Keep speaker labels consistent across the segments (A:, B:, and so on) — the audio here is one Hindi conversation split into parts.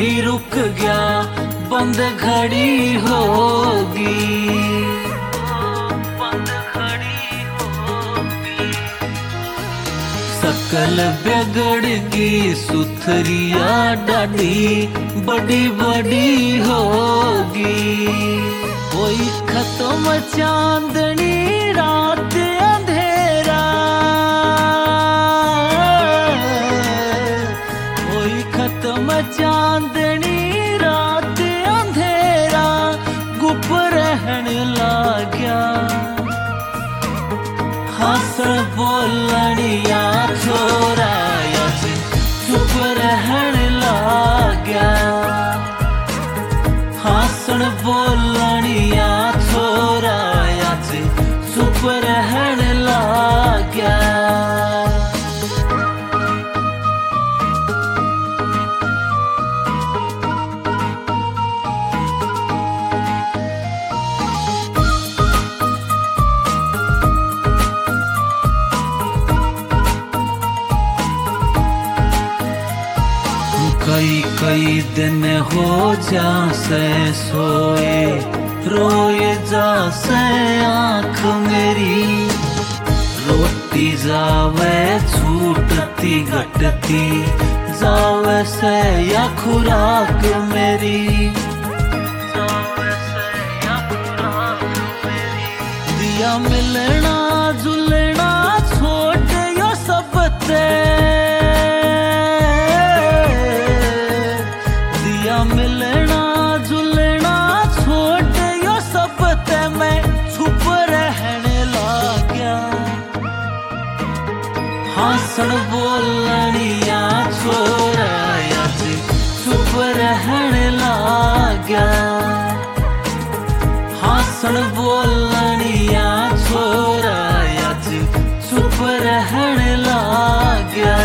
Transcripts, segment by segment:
A: नहीं रुक गया, बंद घड़ी होगी, बंद घड़ी होगी। सकल बिगड़गी सुथरिया डाडी बड़ी बड़ी होगी। कोई खत्म चांदनी रात अंधेरा, कोई खत्म चांदनी रात अंधेरा, गुप रहन लाग्या। हंसण बोलनिया छोरा चुप रहन लाग्या। हंसण बोलनिया छोरा चुप रहन लाग्या। कई कई दिन हो जासे सोए, रोए जासे आँख मेरी। रोटी जावे छूटती घटती जावे से या खुराक मेरी, जावे से या खुराक मेरी। दिया मिलना जुलना छोड़ यो सब ते, मिलना जुलना छोड़ यो सब ते मैं छुप रहन लाग्या। हंसण बोलनिया छोरा चुप रहन लाग्या। हंसण बोलनिया छोरा चुप रहन लाग्या।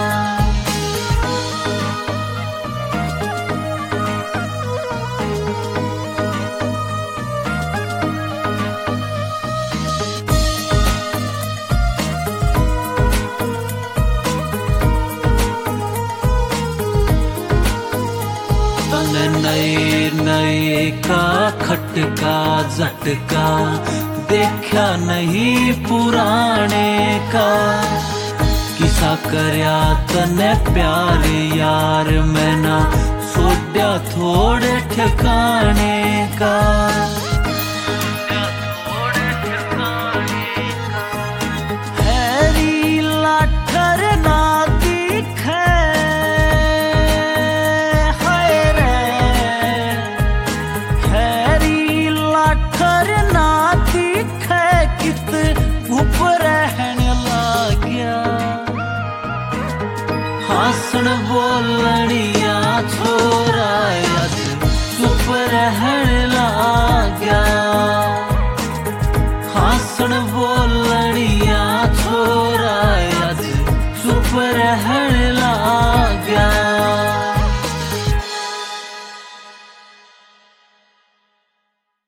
A: नए नए का खटका झटका देखा नहीं पुराने का। किसा करया तने प्यार यार मैं ना छोड़ा थोड़े ठिकाने का। हैरी लाठर ना दिखे, हंसण बोलनिया छोरा चुप रहन लाग्या। हंसण बोलनिया छोरा चुप रहन लाग्या।